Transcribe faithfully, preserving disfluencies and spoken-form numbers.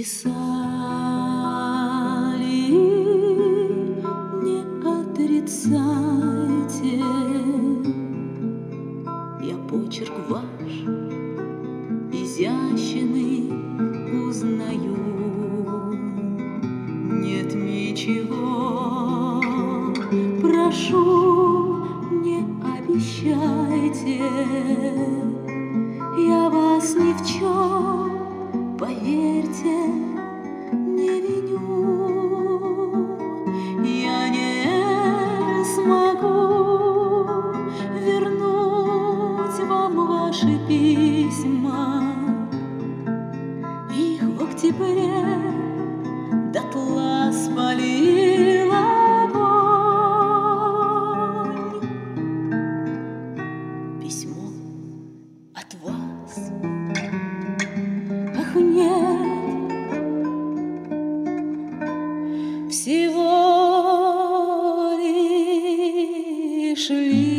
Писали, не отрицайте, я почерк ваш изящный узнаю. Нет ничего, прошу, не обещайте, я вас ни в чем, поверьте, не виню. Я не смогу вернуть вам ваши письма, их в октябре дотла спалил огонь. Письмо от вас, ах, нет, всего лишь